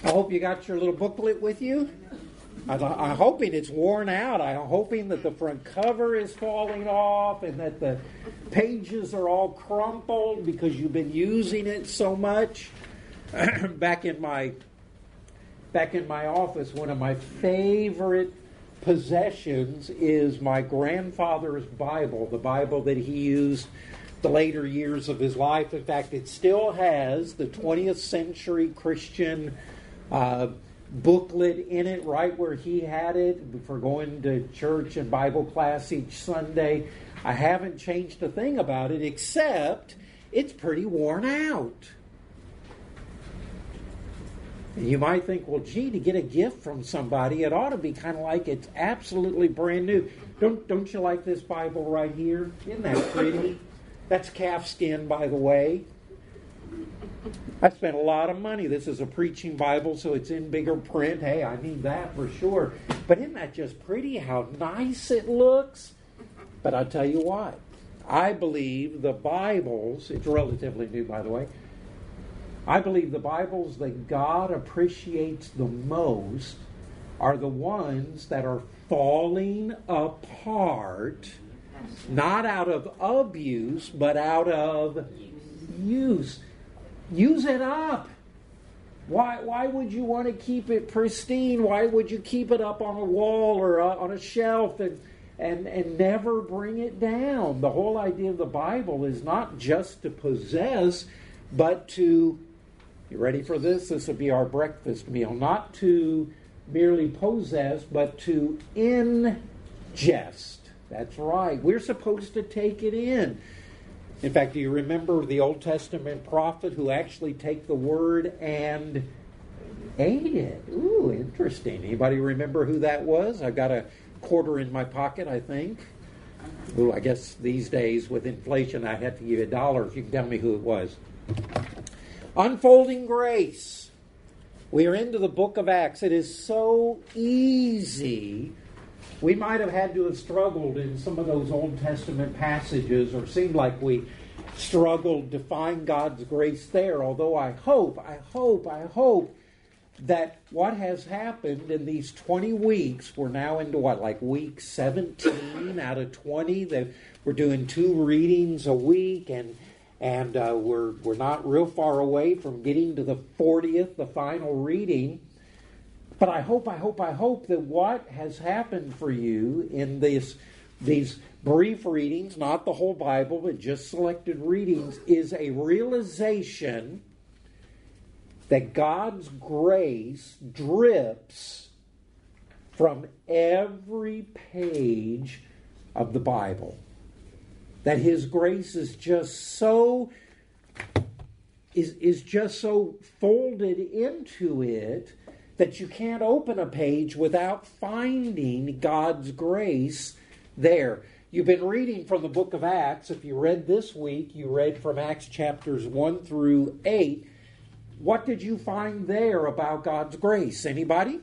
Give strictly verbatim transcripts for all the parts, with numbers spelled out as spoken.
I hope you got your little booklet with you. I'm hoping it's worn out. I'm hoping that the front cover is falling off and that the pages are all crumpled because you've been using it so much. back in my back in my office, one of my favorite possessions is my grandfather's Bible, the Bible that he used the later years of his life. In fact, it still has the twentieth century Christian uh, booklet in it, right where he had it for going to church and Bible class each Sunday. I haven't changed a thing about it, except it's pretty worn out. You might think, well, gee, to get a gift from somebody, it ought to be kind of like it's absolutely brand new. Don't don't you like this Bible right here? Isn't that pretty? That's calfskin, by the way. I spent a lot of money. This is a preaching Bible, so it's in bigger print. Hey, I need that for sure. But isn't that just pretty how nice it looks? But I'll tell you what. I believe the Bibles, it's relatively new, by the way, I believe the Bibles that God appreciates the most are the ones that are falling apart, not out of abuse, but out of use. Use it up. Why, why would you want to keep it pristine? Why would you keep it up on a wall or uh, on a shelf and, and, and never bring it down? The whole idea of the Bible is not just to possess, but to... You ready for this? This will be our breakfast meal. Not to merely possess, but to ingest. That's right. We're supposed to take it in. In fact, do you remember the Old Testament prophet who actually take the word and ate it? Ooh, interesting. Anybody remember who that was? I've got a quarter in my pocket, I think. Ooh, I guess these days with inflation, I have to give you a dollar if you can tell me who it was. Unfolding grace. We are into the book of Acts. It is so easy. We might have had to have struggled in some of those Old Testament passages, or seemed like we struggled to find God's grace there. Although I hope, I hope, I hope that what has happened in these twenty weeks, we're now into what, like week seventeen out of twenty, that we're doing two readings a week, and And uh, we're we're not real far away from getting to the fortieth, the final reading. But I hope, I hope, I hope that what has happened for you in this these brief readings, not the whole Bible, but just selected readings, is a realization that God's grace drips from every page of the Bible. That His grace is just so is is just so folded into it that you can't open a page without finding God's grace there. You've been reading from the book of Acts. If you read this week, you read from Acts chapters one through eight. What did you find there about God's grace? Anybody?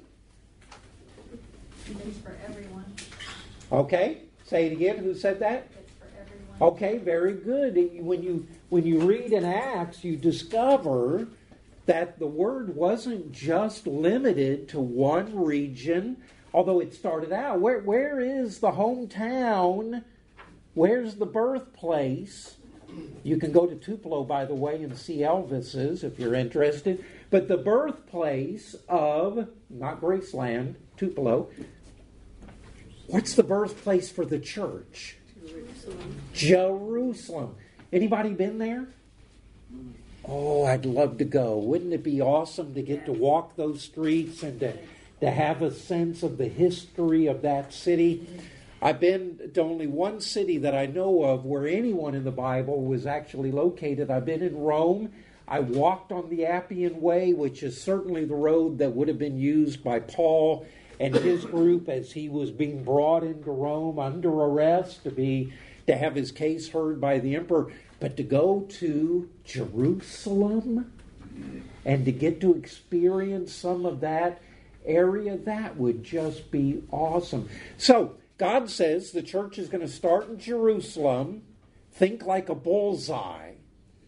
It's for everyone. Okay, say it again. Who said that? Okay, very good. When you when you read in Acts, you discover that the word wasn't just limited to one region, although it started out. Where where is the hometown? Where's the birthplace? You can go to Tupelo, by the way, and see Elvis's if you're interested. But the birthplace of, not Graceland, Tupelo. What's the birthplace for the church? Jerusalem. Jerusalem. Anybody been there? Oh, I'd love to go. Wouldn't it be awesome to get to walk those streets and to, to have a sense of the history of that city? I've been to only one city that I know of where anyone in the Bible was actually located. I've been in Rome. I walked on the Appian Way, which is certainly the road that would have been used by Paul and his group as he was being brought into Rome under arrest to be to have his case heard by the emperor. But to go to Jerusalem and to get to experience some of that area, that would just be awesome. So God says the church is going to start in Jerusalem. Think like a bullseye.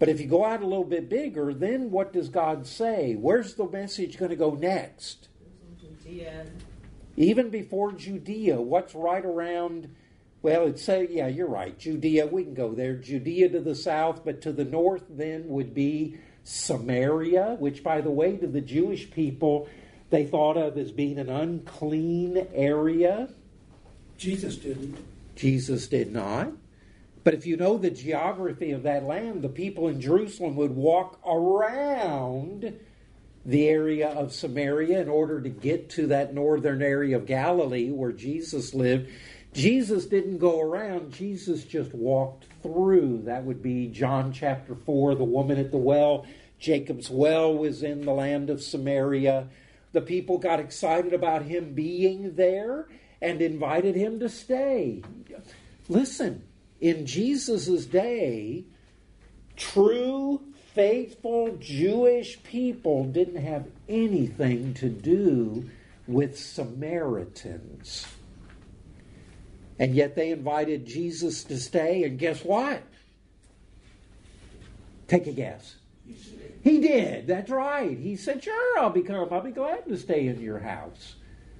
But if you go out a little bit bigger, then what does God say? Where's the message going to go next? Judea. Even before Judea, what's right around, well, it's say, yeah, you're right, Judea, we can go there. Judea to the south, but to the north then would be Samaria, which, by the way, to the Jewish people, they thought of as being an unclean area. Jesus didn't. Jesus did not. But if you know the geography of that land, the people in Jerusalem would walk around the area of Samaria in order to get to that northern area of Galilee where Jesus lived. Jesus didn't go around. Jesus just walked through. That would be John chapter four, the woman at the well. Jacob's well was in the land of Samaria. The people got excited about him being there and invited him to stay. Listen, in Jesus' day, true, faithful Jewish people didn't have anything to do with Samaritans. And yet they invited Jesus to stay, and guess what? Take a guess. He did. That's right. He said, sure, I'll be come. I'll be glad to stay in your house.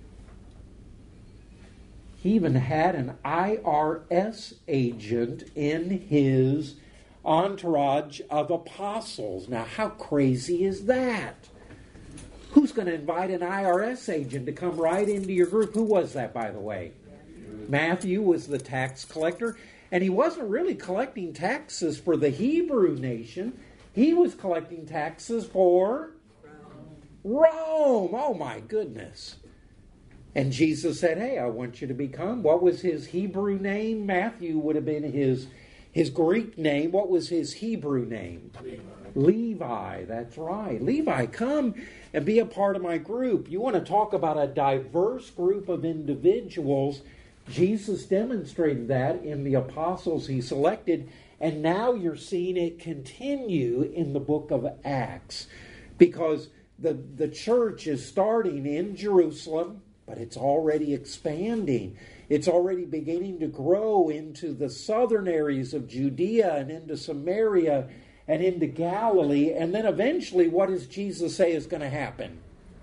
He even had an I R S agent in his entourage of apostles. Now, how crazy is that? Who's going to invite an I R S agent to come right into your group? Who was that, by the way? Matthew was the tax collector, and he wasn't really collecting taxes for the Hebrew nation. He was collecting taxes for Rome. Oh, my goodness. And Jesus said, hey, I want you to become. What was his Hebrew name? Matthew would have been his, his Greek name. What was his Hebrew name? Levi. Levi, that's right. Levi, come and be a part of my group. You want to talk about a diverse group of individuals. Jesus demonstrated that in the apostles he selected, and now you're seeing it continue in the book of Acts, because the, the church is starting in Jerusalem, but it's already expanding. It's already beginning to grow into the southern areas of Judea and into Samaria and into Galilee, and then eventually, what does Jesus say is going to happen?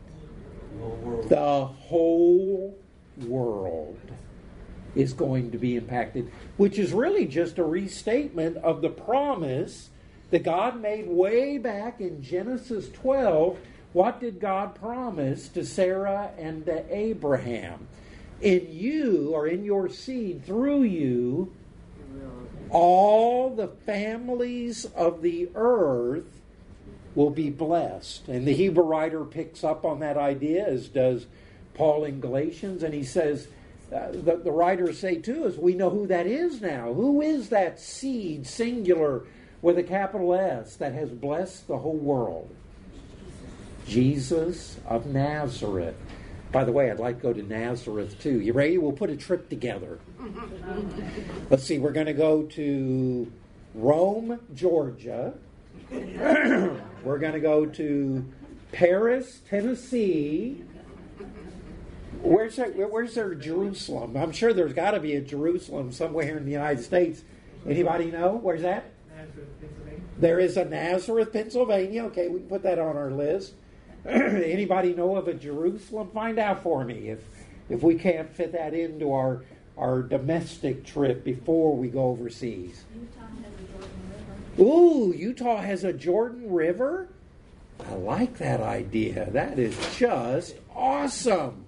The whole world is going to be impacted, which is really just a restatement of the promise that God made way back in Genesis twelve. What did God promise to Sarah and to Abraham? In you, or in your seed, through you, all the families of the earth will be blessed. And the Hebrew writer picks up on that idea, as does Paul in Galatians, and he says, Uh, the, the writers say too, is we know who that is now. Who is that seed, singular, with a capital S, that has blessed the whole world? Jesus of Nazareth. By the way, I'd like to go to Nazareth too. You ready? We'll put a trip together. Let's see, we're going to go to Rome, Georgia. We're going to go to Paris, Tennessee. Where's there, where's there Jerusalem? I'm sure there's got to be a Jerusalem somewhere in the United States. Anybody know? Where's that? Nazareth, Pennsylvania. There is a Nazareth, Pennsylvania. Okay, we can put that on our list. Anybody know of a Jerusalem? Find out for me if if we can't fit that into our our domestic trip before we go overseas. Utah has a Jordan River. Ooh, Utah has a Jordan River? I like that idea. That is just awesome.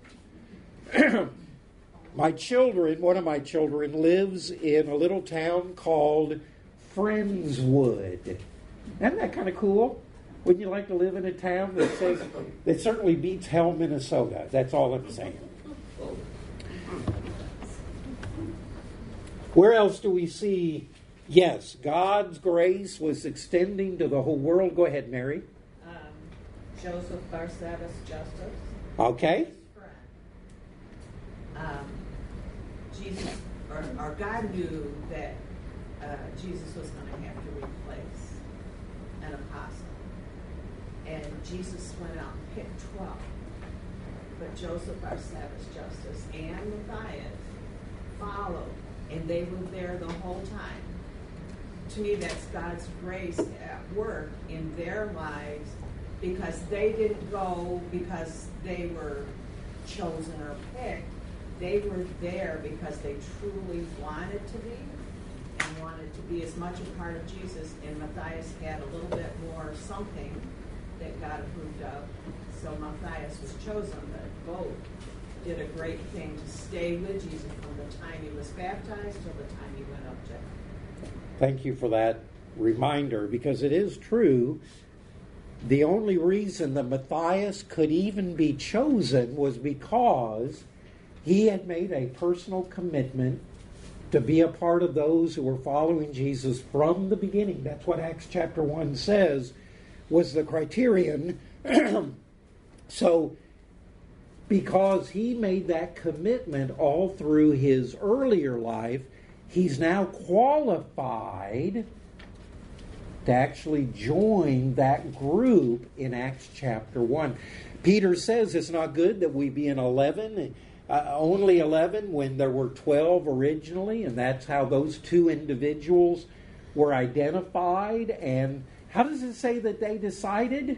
My children, one of my children lives in a little town called Friendswood. Isn't that kind of cool? Wouldn't you like to live in a town that says that certainly beats hell, Minnesota? That's all I'm saying. Where else do we see, yes, God's grace was extending to the whole world? Go ahead, Mary. Um, Joseph Barsabbas Justus. Okay. Um, Jesus, or, or God knew that uh, Jesus was going to have to replace an apostle. And Jesus went out and picked twelve. But Joseph Barsabbas Justus and Matthias followed. And they were there the whole time to me, that's God's grace at work in their lives, because they didn't go because they were chosen or picked. They were there because they truly wanted to be and wanted to be as much a part of Jesus. And Matthias had a little bit more something that God approved of. So Matthias was chosen, but both did a great thing to stay with Jesus from the time he was baptized till the time he went up to heaven. Thank you for that reminder, because it is true. The only reason that Matthias could even be chosen was because he had made a personal commitment to be a part of those who were following Jesus from the beginning. That's what Acts chapter one says was the criterion. So, because he made that commitment all through his earlier life, he's now qualified to actually join that group in Acts chapter one. Peter says it's not good that we be in eleven, uh, only eleven when there were twelve originally, and that's how those two individuals were identified. And how does it say that they decided?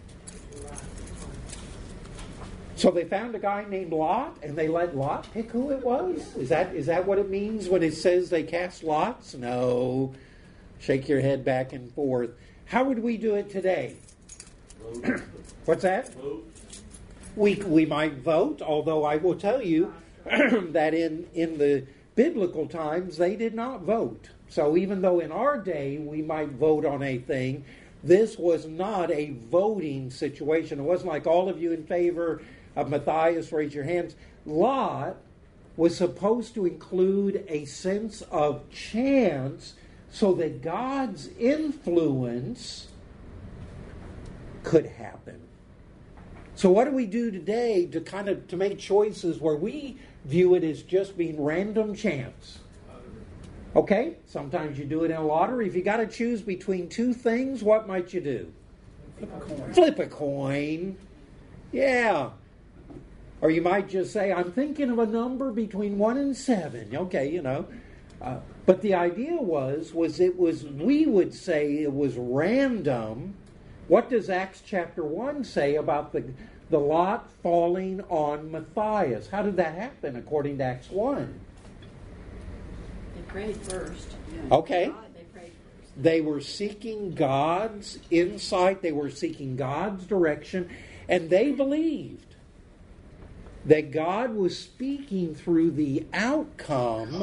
So they found a guy named Lot, and they let Lot pick who it was? Is that is that what it means when it says they cast lots? No. Shake your head back and forth. How would we do it today? What's that? Vote. We we might vote, although I will tell you that in, in the biblical times, they did not vote. So even though in our day we might vote on a thing, this was not a voting situation. It wasn't like all of you in favor of Matthias, raise your hands. Lot was supposed to include a sense of chance so that God's influence could happen. So what do we do today to kind of to make choices where we view it as just being random chance? Okay, sometimes you do it in a lottery. If you got to choose between two things, what might you do? Flip a coin. Flip a coin. Yeah. Or you might just say, I'm thinking of a number between one and seven. Okay, you know. Uh, but the idea was, was it was, we would say it was random. What does Acts chapter one say about the, the lot falling on Matthias? How did that happen according to Acts one? They prayed first. Okay. God, they prayed first. They were seeking God's insight. They were seeking God's direction. And they believed that God was speaking through the outcome.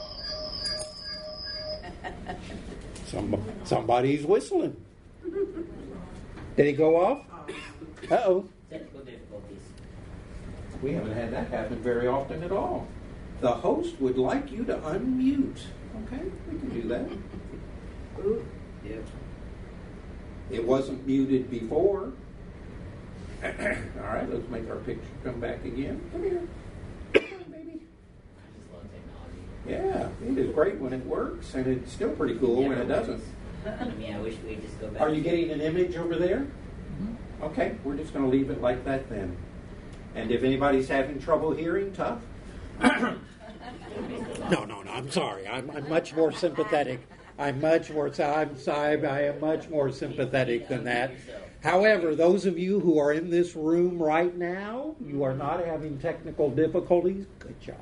Some, somebody's whistling. Did it go off? Uh-oh. Technical difficulties. We haven't had that happen very often at all. The host would like you to unmute. Okay, we can do that. Yep. It wasn't muted before. All right, let's make our picture come back again. Come here. Come on, baby. I just love technology. Yeah, it is great when it works, and it's still pretty cool when it doesn't. I mean, I wish we'd just go back. Are you getting an image over there? Mm-hmm. Okay, we're just going to leave it like that then. And if anybody's having trouble hearing, tough. no, no, no, I'm sorry. I'm, I'm much more sympathetic. I'm much more, I'm sorry, I am much more sympathetic than that. However, those of you who are in this room right now, you are not having technical difficulties. Good job.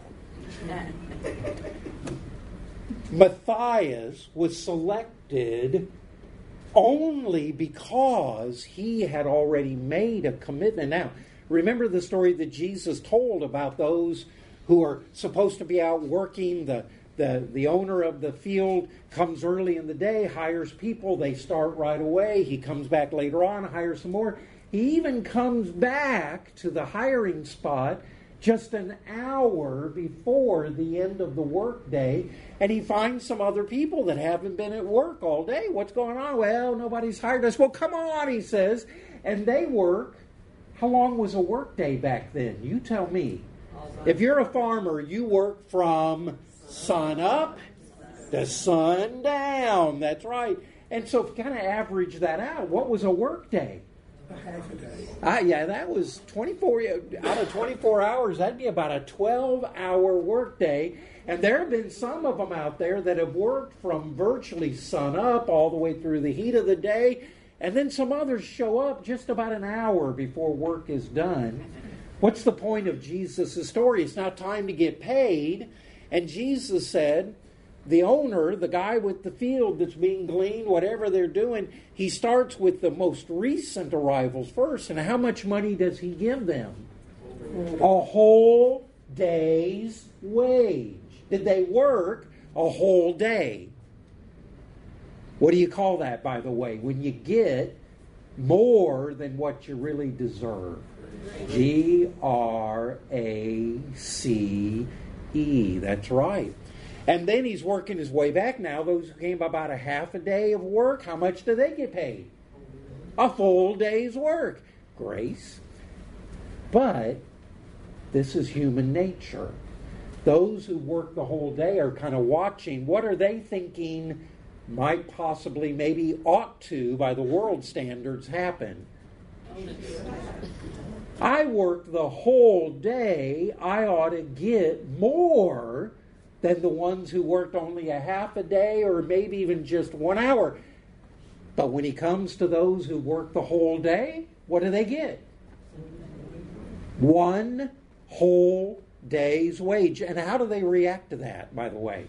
Matthias was selected only because he had already made a commitment. Now, remember the story that Jesus told about those who are supposed to be out working. The, the, the owner of the field comes early in the day, hires people. They start right away. He comes back later on, hires some more. He even comes back to the hiring spot just an hour before the end of the workday, and he finds some other people that haven't been at work all day. What's going on? Well, nobody's hired us. Well, come on, he says. And they work. How long was a workday back then? You tell me. If you're a farmer, you work from sun up to sun down. That's right. And so if you kind of average that out, what was a workday? A half a day. Ah, yeah, that was twenty-four out of twenty-four hours. That'd be about a twelve-hour workday. And there have been some of them out there that have worked from virtually sun up all the way through the heat of the day. And then some others show up just about an hour before work is done. What's the point of Jesus' story? It's now time to get paid. And Jesus said, the owner, the guy with the field that's being gleaned, whatever they're doing, he starts with the most recent arrivals first. And how much money does he give them? A whole day's wage. Did they work a whole day? What do you call that, by the way, when you get more than what you really deserve? G R A C E. That's right. And then he's working his way back now. Those who came about a half a day of work, how much do they get paid? A full day's work. Grace. But this is human nature. Those who work the whole day are kind of watching. What are they thinking might possibly, maybe ought to, by the world standards, happen? I worked the whole day. I ought to get more than the ones who worked only a half a day or maybe even just one hour. But when he comes to those who work the whole day, what do they get? One whole day's wage. And how do they react to that, by the way?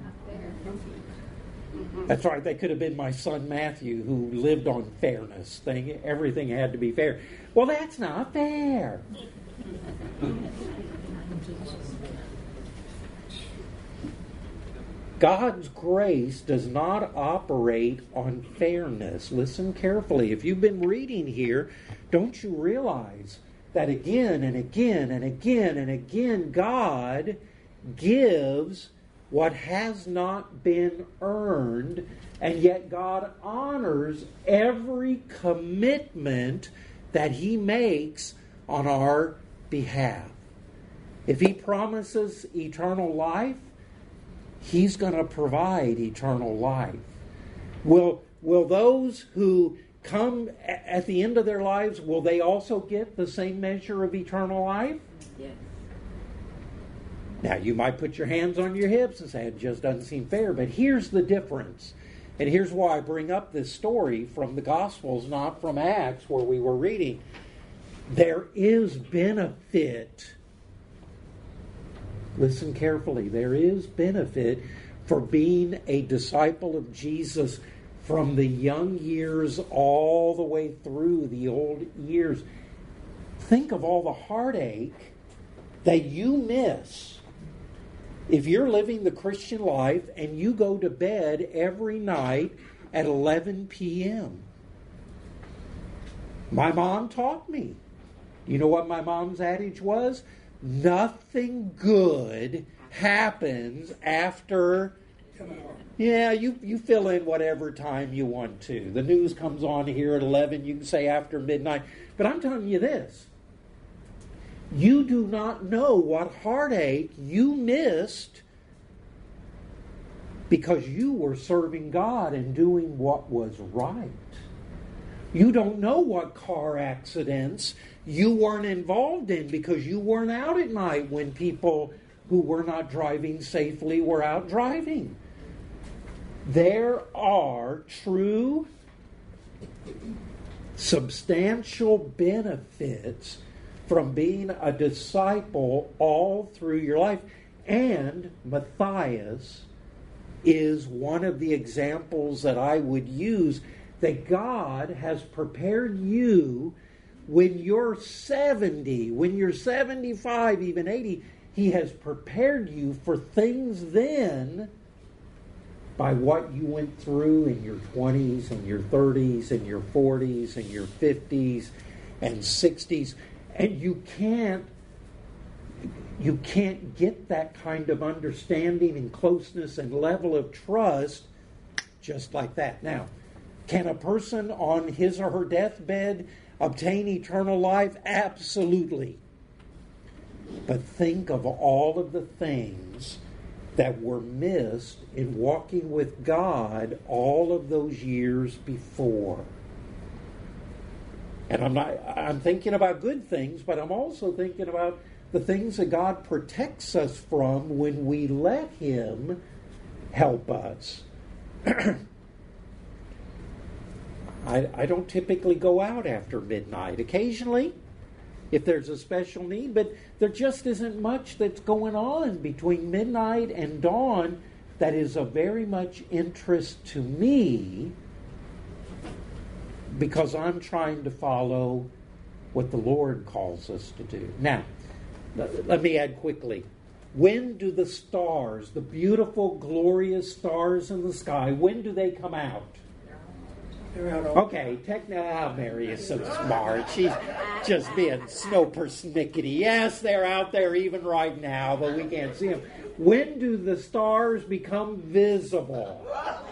That's right. They could have been my son Matthew, who lived on fairness. Thing, everything had to be fair. Well, that's not fair. God's grace does not operate on fairness. Listen carefully. If you've been reading here, don't you realize that again and again and again and again God gives what has not been earned, and yet God honors every commitment that He makes on our behalf. If He promises eternal life, He's going to provide eternal life. Will, will those who come at the end of their lives, will they also get the same measure of eternal life? Yes. Now, you might put your hands on your hips and say, it just doesn't seem fair. But here's the difference. And here's why I bring up this story from the Gospels, not from Acts, where we were reading. There is benefit. Listen carefully. There is benefit for being a disciple of Jesus from the young years all the way through the old years. Think of all the heartache that you miss if you're living the Christian life and you go to bed every night at eleven p.m. My mom taught me. You know what my mom's adage was? Nothing good happens after... Yeah, you, you fill in whatever time you want to. The news comes on here at eleven. You can say after midnight. But I'm telling you this. You do not know what heartache you missed because you were serving God and doing what was right. You don't know what car accidents you weren't involved in because you weren't out at night when people who were not driving safely were out driving. There are true, substantial benefits from being a disciple all through your life. And Matthias is one of the examples that I would use, that God has prepared you when you're seventy, when you're seventy-five, even eighty, He has prepared you for things then by what you went through in your twenties and your thirties and your forties and your fifties and sixties. And you can't, you can't get that kind of understanding and closeness and level of trust just like that. Now, can a person on his or her deathbed obtain eternal life? Absolutely. But think of all of the things that were missed in walking with God all of those years before. And I'm not I'm thinking about good things, but I'm also thinking about the things that God protects us from when we let Him help us. I, I don't typically go out after midnight. Occasionally, if there's a special need, but there just isn't much that's going on between midnight and dawn that is of very much interest to me, because I'm trying to follow what the Lord calls us to do. Now, let me add quickly. When do the stars, the beautiful, glorious stars in the sky, when do they come out? They're out all Okay, tech now, Mary is so smart. She's just being snow persnickety. Yes, they're out there even right now, but we can't see them. When do the stars become visible?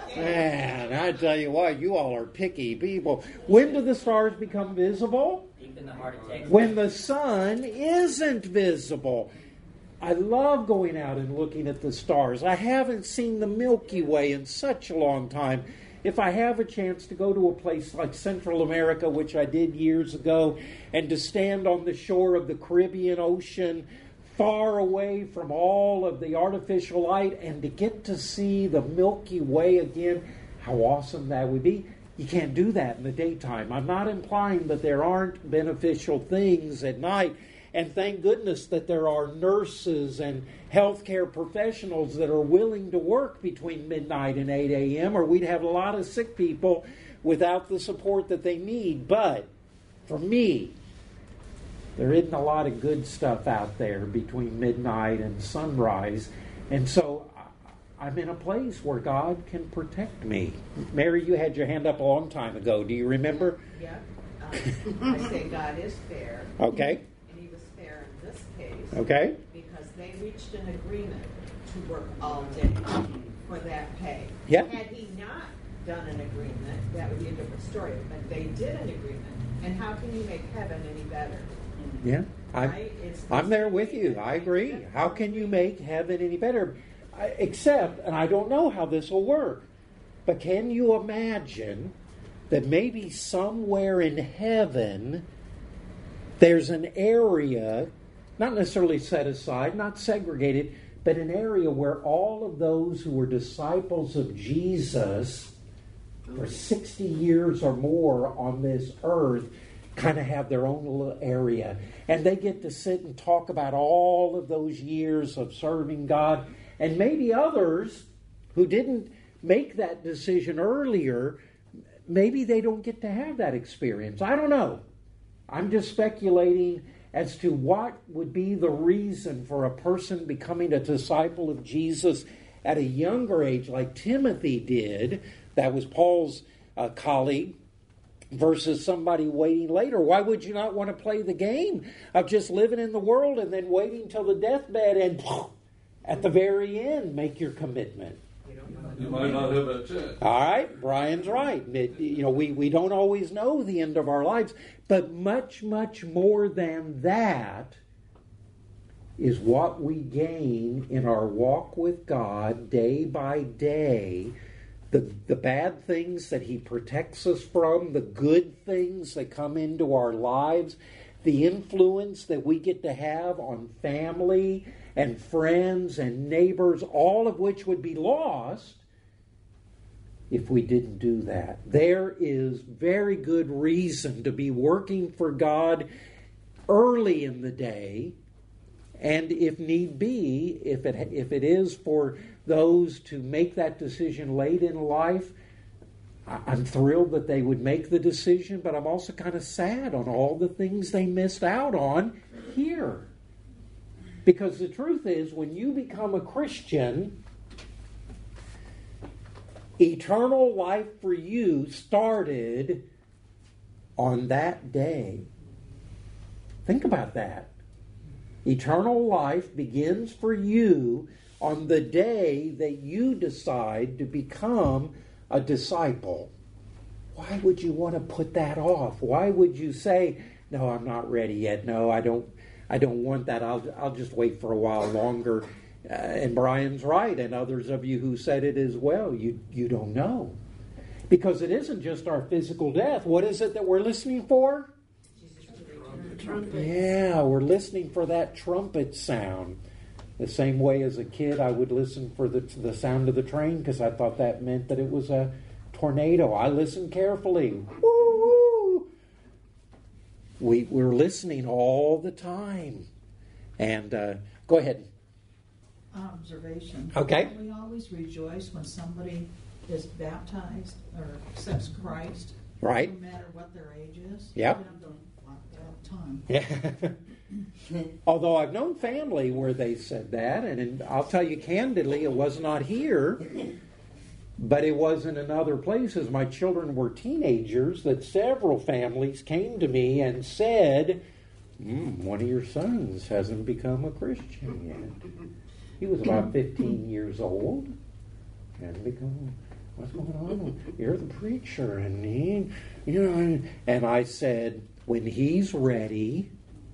Man, I tell you what, you all are picky people. When do the stars become visible? Deep in the heart of Texas. When the sun isn't visible. I love going out and looking at the stars. I haven't seen the Milky Way in such a long time. If I have a chance to go to a place like Central America, which I did years ago, and to stand on the shore of the Caribbean Ocean, far away from all of the artificial light, and to get to see the Milky Way again, how awesome that would be. You can't do that in the daytime. I'm not implying that there aren't beneficial things at night. And thank goodness that there are nurses and healthcare professionals that are willing to work between midnight and eight a.m., or we'd have a lot of sick people without the support that they need. But for me, there isn't a lot of good stuff out there between midnight and sunrise. And so I'm in a place where God can protect me. Mary, you had your hand up a long time ago. Do you remember? Yeah. Um, I say God is fair. Okay. And He was fair in this case. Okay. Because they reached an agreement to work all day for that pay. Yeah. Had He not done an agreement, that would be a different story. But they did an agreement. And how can you make heaven any better? Yeah, I'm, Right? It's- I'm there with you. I agree. How can you make heaven any better? I, except, and I don't know how this will work, but can you imagine that maybe somewhere in heaven there's an area, not necessarily set aside, not segregated, but an area where all of those who were disciples of Jesus for sixty years or more on this earth kind of have their own little area. And they get to sit and talk about all of those years of serving God. And maybe others who didn't make that decision earlier, maybe they don't get to have that experience. I don't know. I'm just speculating as to what would be the reason for a person becoming a disciple of Jesus at a younger age, like Timothy did. That was Paul's uh, colleague. Versus somebody waiting later. Why would you not want to play the game of just living in the world and then waiting till the deathbed and at the very end make your commitment? You might not have that chance. All right, Brian's right. It, you know, we, we don't always know the end of our lives, but much, much more than that is what we gain in our walk with God day by day. The, the bad things that He protects us from, the good things that come into our lives, the influence that we get to have on family and friends and neighbors, all of which would be lost if we didn't do that. There is very good reason to be working for God early in the day, and if need be, if it if it is for those to make that decision late in life, I'm thrilled that they would make the decision, but I'm also kind of sad on all the things they missed out on here. Because the truth is, when you become a Christian, eternal life for you started on that day. Think about that. Eternal life begins for you on the day that you decide to become a disciple. Why would you want to put that off? Why would you say, no, I'm not ready yet. No, I don't I don't want that. I'll I'll just wait for a while longer. Uh, and Brian's right, and others of you who said it as well. You you don't know. Because it isn't just our physical death. What is it that we're listening for? trumpet. Yeah, we're listening for that trumpet sound. The same way as a kid, I would listen for the the sound of the train because I thought that meant that it was a tornado. I listened carefully. Woo! We we're listening all the time. And uh, go ahead. Observation. Okay. Don't we always rejoice when somebody is baptized or accepts Christ? Right. No matter what their age is? Yep. I'm doing like that all the time. Yeah. Although I've known family where they said that, and in, I'll tell you candidly, it was not here, but it was in other places. My children were teenagers that several families came to me and said, mm, one of your sons hasn't become a Christian yet. He was about fifteen years old. Hasn't become, what's going on? You're the preacher. And he, you know, and I said, when he's ready,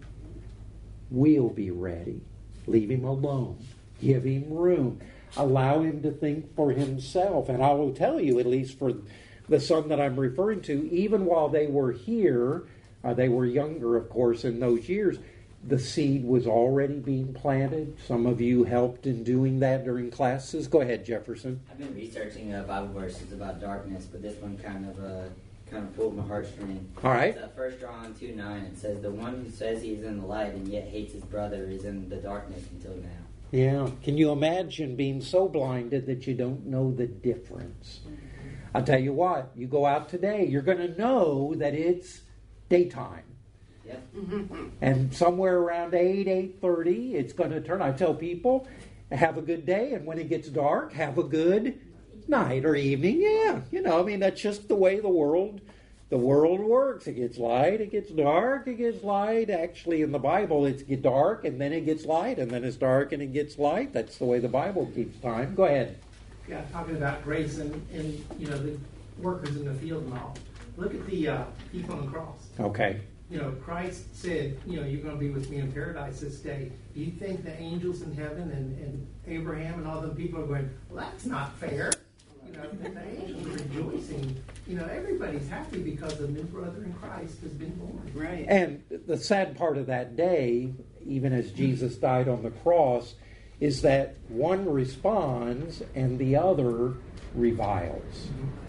we'll be ready. Leave him alone. Give him room. Allow him to think for himself. And I will tell you, at least for the son that I'm referring to, even while they were here, uh, they were younger, of course, in those years, the seed was already being planted. Some of you helped in doing that during classes. Go ahead, Jefferson. I've been researching uh, Bible verses about darkness, but this one kind of uh, kind of pulled my heartstring. All right. It's, uh, First John two nine. It says, "The one who says he is in the light and yet hates his brother is in the darkness until now." Yeah. Can you imagine being so blinded that you don't know the difference? I'll tell you what. You go out today, you're going to know that it's daytime. Yep. And somewhere around eight, eight thirty, it's going to turn. I tell people, have a good day, and when it gets dark, have a good night or evening. Yeah, you know, I mean, that's just the way the world, the world works. It gets light, it gets dark, it gets light. Actually, in the Bible, it's get dark, and then it gets light, and then it's dark, and it gets light. That's the way the Bible keeps time. Go ahead. Yeah, talking about grace and, and you know the workers in the field and all. Look at the uh, thief on the cross. Okay. You know, Christ said, you know, you're going to be with me in paradise this day. Do you think the angels in heaven and, and Abraham and all them people are going, well, that's not fair? You know, the angels are rejoicing. You know, everybody's happy because a new brother in Christ has been born. Right. And the sad part of that day, even as Jesus died on the cross, is that one responds and the other reviles.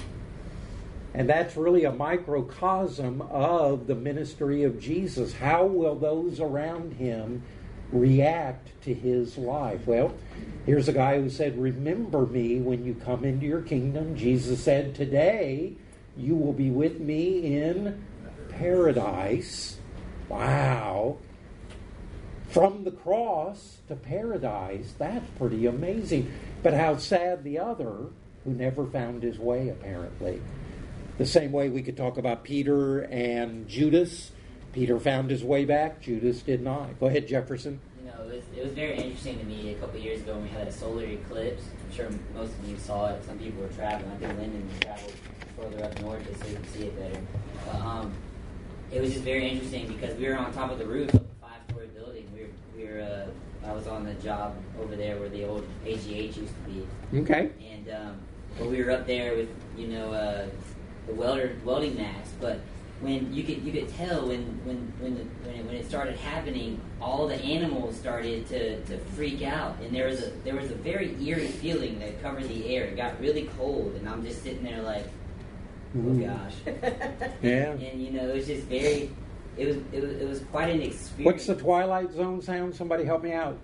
And that's really a microcosm of the ministry of Jesus. How will those around him react to his life? Well, here's a guy who said, remember me when you come into your kingdom. Jesus said, today you will be with me in paradise. Wow. From the cross to paradise, that's pretty amazing. But how sad the other who never found his way, apparently. The same way we could talk about Peter and Judas. Peter found his way back. Judas did not. Go ahead, Jefferson. You know, it was, it was very interesting to me a couple of years ago when we had a solar eclipse. I'm sure most of you saw it. Some people were traveling. I think Lyndon traveled further up north just so you could see it better. But, um, it was just very interesting because we were on top of the roof of a five-story building. We were, we were uh, I was on the job over there where the old A G H used to be. Okay. And um, but we were up there with, you know, uh, the welder welding mask, but when you could you could tell when when when, the, when, it, when it started happening, all the animals started to, to freak out, and there was a there was a very eerie feeling that covered the air. It got really cold, and I'm just sitting there like, oh Mm. gosh, Yeah. and you know it was just very, it was it was it was quite an experience. What's the Twilight Zone sound? Somebody help me out.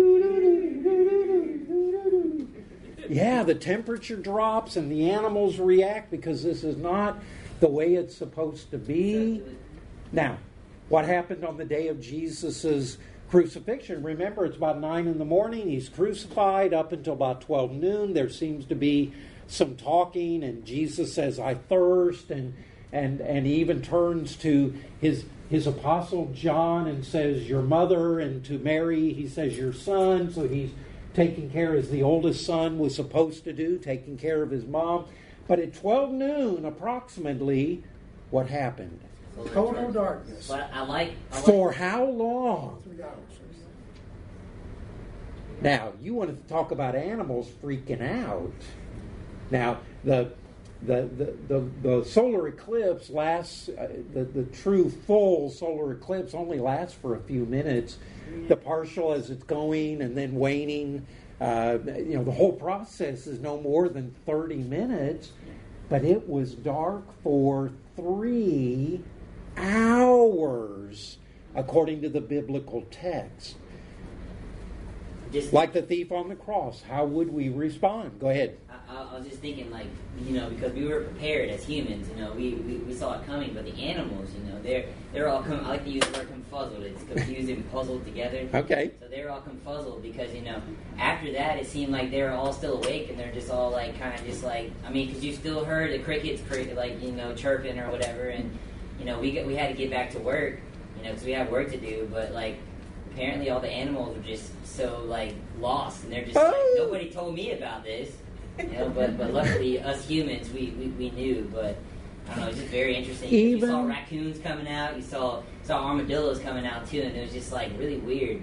Yeah, the temperature drops and the animals react because this is not the way it's supposed to be. Now, what happened on the day of Jesus' crucifixion? Remember, it's about nine in the morning. He's crucified up until about twelve noon. There seems to be some talking, and Jesus says, I thirst, and and, and he even turns to his his apostle John and says, your mother, and to Mary he says, your son. So he's taking care, as the oldest son was supposed to do, taking care of his mom. But at twelve noon, approximately, what happened? Total darkness. But I like, I like For how long? Three hours. Now, you wanted to talk about animals freaking out. Now, the the, the, the, the solar eclipse lasts, uh, the, the true full solar eclipse only lasts for a few minutes. The partial as it's going and then waning, uh, you know, the whole process is no more than thirty minutes, but it was dark for three hours, according to the biblical text. Just, Like the thief on the cross, how would we respond? Go ahead. I, I was just thinking, like, you know, because we were prepared as humans, you know, we, we, we saw it coming, but the animals, you know, they're they're all, com- I like to use the word confuzzled. It's confused and puzzled together. Okay. So they're all confuzzled because, you know, after that, it seemed like they were all still awake, and they're just all, like, kind of just, like, I mean, because you still heard the crickets, like, you know, chirping or whatever, and, you know, we get, we had to get back to work, you know, because we have work to do, but, like, apparently all the animals were just so, like, lost, and they're just like, nobody told me about this, you know, but, but luckily, us humans, we, we, we knew, but, I don't know, it's just very interesting. Even, you saw raccoons coming out, you saw, saw armadillos coming out, too, and it was just, like, really weird.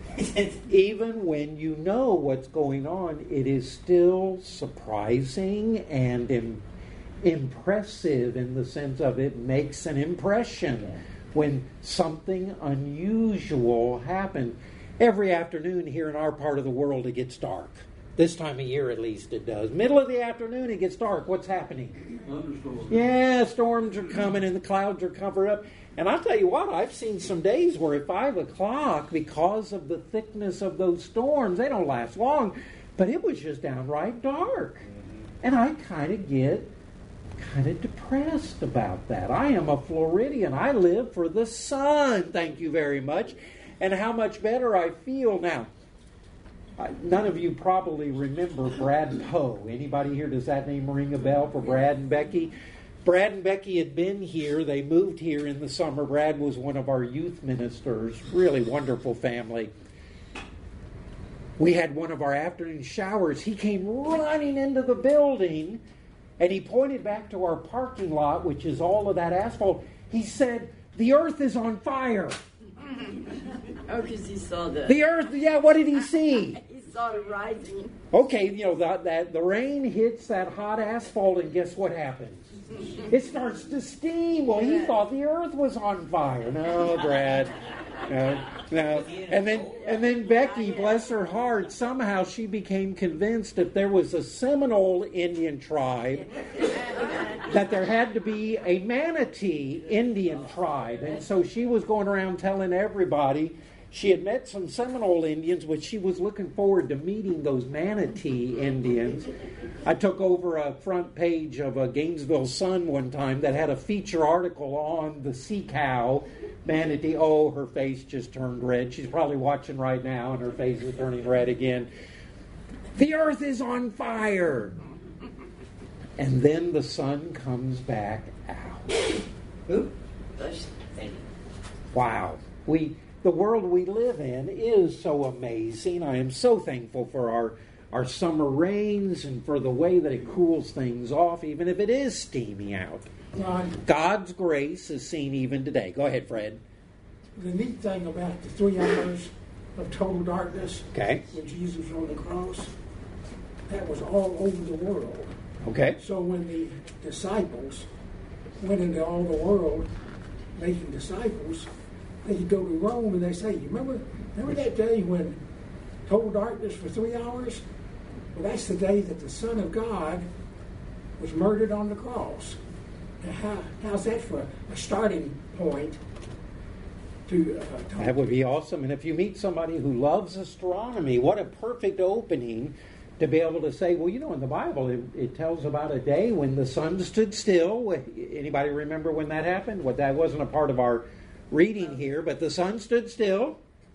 Even when you know what's going on, it is still surprising and im- impressive in the sense of it makes an impression. Yeah. When something unusual happened. Every afternoon here in our part of the world it gets dark. This time of year at least it does. Middle of the afternoon it gets dark. What's happening? Thunderstorms. Yeah, storms are coming and the clouds are covered up. And I'll tell you what, I've seen some days where at five o'clock, because of the thickness of those storms, they don't last long, but it was just downright dark. And I kind of get kind of depressed about that. I am a Floridian. I live for the sun, thank you very much. And how much better I feel now. I, none of you probably remember Brad Poe. Anybody here, does that name ring a bell for Brad and Becky? Brad and Becky had been here. They moved here in the summer. Brad was one of our youth ministers. Really wonderful family. We had one of our afternoon showers. He came running into the building, and he pointed back to our parking lot, which is all of that asphalt. He said, "The earth is on fire." Oh, because he saw the... The earth, yeah, what did he see? He saw it rising. Okay, you know, that, that the rain hits that hot asphalt, and guess what happens? It starts to steam. Well, he thought the earth was on fire. No, Brad. No, no. And then, and then Becky, bless her heart, somehow she became convinced that there was a Seminole Indian tribe, that there had to be a Manatee Indian tribe. And so she was going around telling everybody she had met some Seminole Indians, but she was looking forward to meeting those Manatee Indians. I took over a front page of a Gainesville Sun one time that had a feature article on the sea cow manatee. Oh, her face just turned red. She's probably watching right now, and her face is turning red again. The earth is on fire. And then the sun comes back out. Ooh. Wow. We... The world we live in is so amazing. I am so thankful for our, our summer rains and for the way that it cools things off, even if it is steamy out. God, God's grace is seen even today. Go ahead, Fred. The neat thing about the three hours of total darkness, Okay. when Jesus was on the cross, that was all over the world. Okay. So when the disciples went into all the world making disciples, they could go to Rome and they say, you remember, remember that day when total darkness for three hours? Well, that's the day that the Son of God was murdered on the cross. Now, how, how's that for a starting point to uh, talk? That would be awesome. And if you meet somebody who loves astronomy, what a perfect opening to be able to say, well, you know, in the Bible, it, it tells about a day when the sun stood still. Anybody remember when that happened? Well, that wasn't a part of our reading here, but the sun stood still.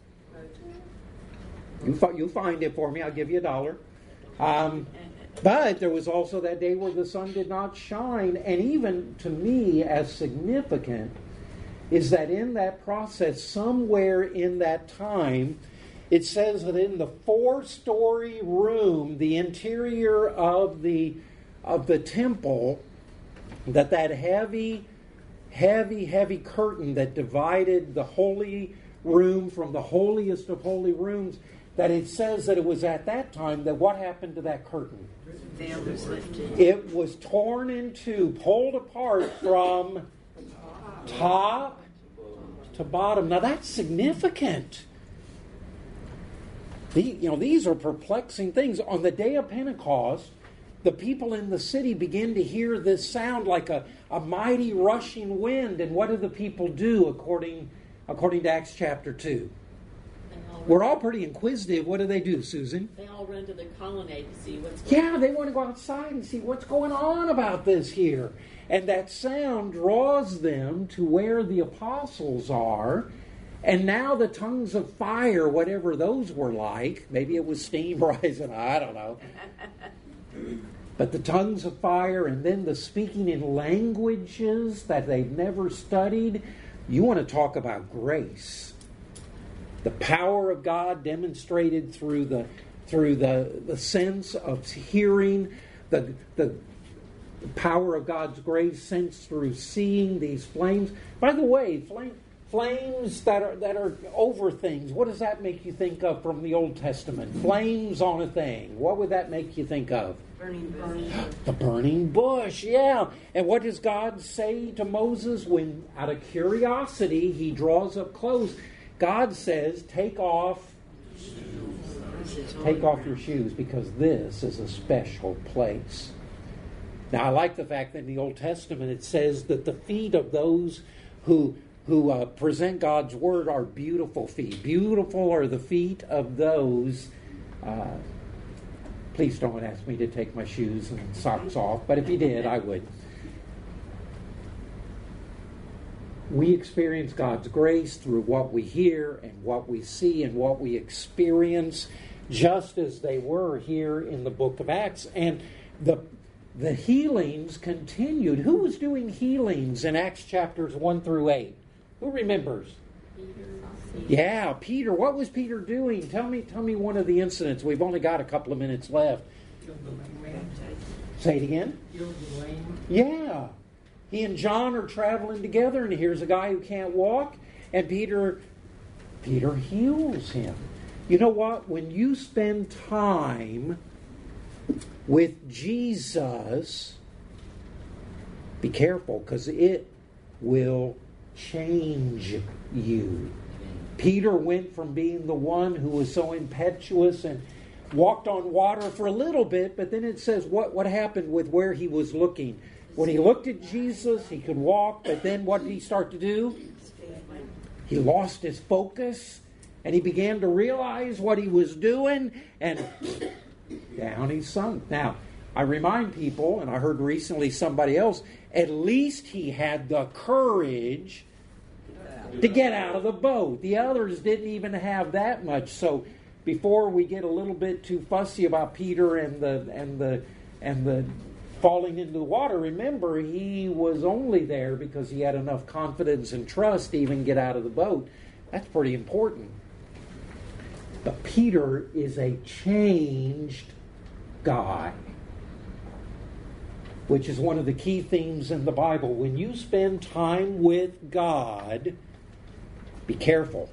You, fi- you find it for me. I'll give you a dollar. Um, but there was also that day where the sun did not shine. And even to me, as significant, is that in that process, somewhere in that time, it says that in the four-story room, the interior of the of the temple, that that heavy, heavy, heavy curtain that divided the holy room, from the holiest of holy rooms, that it says that it was at that time that what happened to that curtain? Veil was lifted. It was torn in two, pulled apart from top to bottom. Now that's significant. The, you know, these are perplexing things. On the day of Pentecost, the people in the city begin to hear this sound like a, a mighty rushing wind. And what do the people do according, according to Acts chapter two? We're all pretty inquisitive. What do they do, Susan? They all run to the colonnade to see what's going on. Yeah, they want to go outside and see what's going on about this here. And that sound draws them to where the apostles are. And now the tongues of fire, whatever those were like, maybe it was steam rising, I don't know. But the tongues of fire, and then the speaking in languages that they've never studied. You want to talk about grace. The power of God demonstrated through the through the, the sense of hearing, the, the power of God's grace sensed through seeing these flames. By the way, flame, flames that are that are over things. What does that make you think of from the Old Testament? Flames on a thing. What would that make you think of? Burning bush. The burning bush, yeah. And what does God say to Moses when, out of curiosity, he draws up clothes? God says, take off, take off your shoes, because this is a special place. Now, I like the fact that in the Old Testament it says that the feet of those who who uh, present God's Word are beautiful feet. Beautiful are the feet of those. Uh, please don't ask me to take my shoes and socks off, but if you did, I would. We experience God's grace through what we hear and what we see and what we experience, just as they were here in the book of Acts. And the the healings continued. Who was doing healings in Acts chapters one through eight? Who remembers? Peter. Yeah, Peter. What was Peter doing? Tell me, tell me one of the incidents. We've only got a couple of minutes left. Killed the lame man. Say it again. Killed the lame. Yeah. He and John are traveling together, and here's a guy who can't walk, and Peter, Peter heals him. You know what? When you spend time with Jesus, be careful, because it will change you. Peter went from being the one who was so impetuous and walked on water for a little bit, but then it says what, what happened with where he was looking. When he looked at Jesus, he could walk, but then what did he start to do? He lost his focus, and he began to realize what he was doing, and down he sunk. Now, I remind people, and I heard recently somebody else, at least he had the courage to get out of the boat. The others didn't even have that much. So before we get a little bit too fussy about Peter and the and the and the falling into the water, remember, he was only there because he had enough confidence and trust to even get out of the boat. That's pretty important. But Peter is a changed guy, which is one of the key themes in the Bible. When you spend time with God, be careful.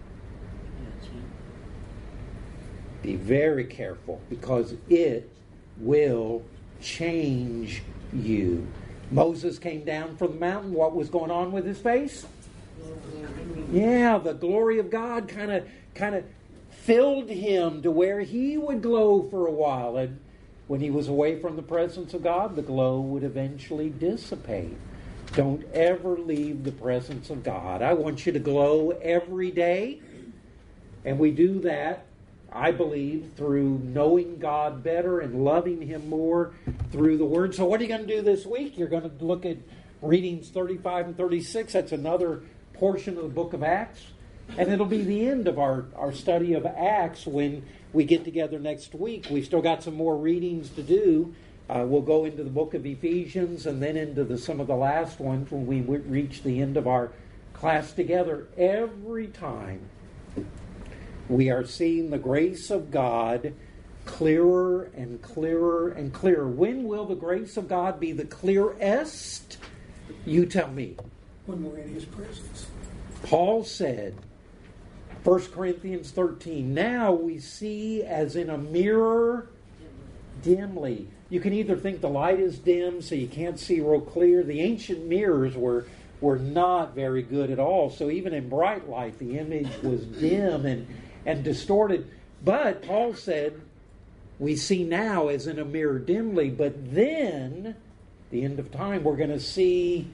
Be very careful, because it will change you. Moses came down from the mountain. What was going on with his face? Yeah, the glory of God kind of kind of filled him to where he would glow for a while. And when he was away from the presence of God, the glow would eventually dissipate. Don't ever leave the presence of God. I want you to glow every day. And we do that, I believe, through knowing God better and loving Him more through the Word. So what are you going to do this week? You're going to look at readings thirty-five and thirty-six. That's another portion of the book of Acts. And it'll be the end of our, our study of Acts when we get together next week. We've still got some more readings to do. Uh, we'll go into the book of Ephesians and then into the, some of the last ones when we reach the end of our class together. Every time we are seeing the grace of God clearer and clearer and clearer. When will the grace of God be the clearest? You tell me. When we're in His presence. Paul said First Corinthians thirteen. Now we see as in a mirror dimly. You can either think the light is dim so you can't see real clear. The ancient mirrors were, were not very good at all. So even in bright light, the image was dim and, and distorted. But Paul said, we see now as in a mirror dimly, but then, the end of time, we're going to see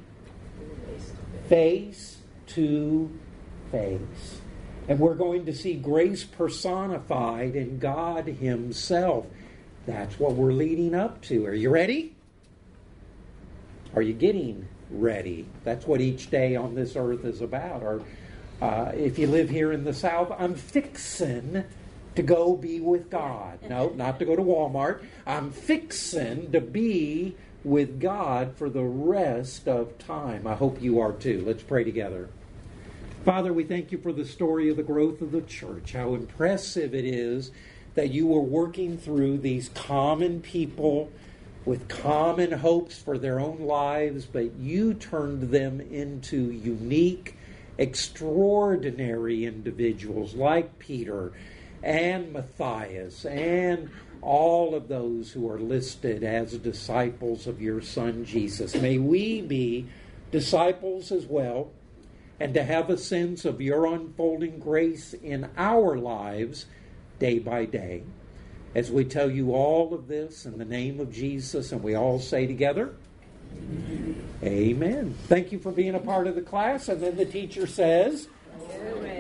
face to face. And we're going to see grace personified in God Himself. That's what we're leading up to. Are you ready? Are you getting ready? That's what each day on this earth is about. Or uh, if you live here in the South, I'm fixin' to go be with God. No, not to go to Walmart. I'm fixin' to be with God for the rest of time. I hope you are too. Let's pray together. Father, we thank you for the story of the growth of the church. How impressive it is that you were working through these common people with common hopes for their own lives, but you turned them into unique, extraordinary individuals like Peter and Matthias and all of those who are listed as disciples of your Son Jesus. May we be disciples as well, and to have a sense of your unfolding grace in our lives day by day. As we tell you all of this in the name of Jesus, and we all say together, Amen. Amen. Thank you for being a part of the class. And then the teacher says, Amen.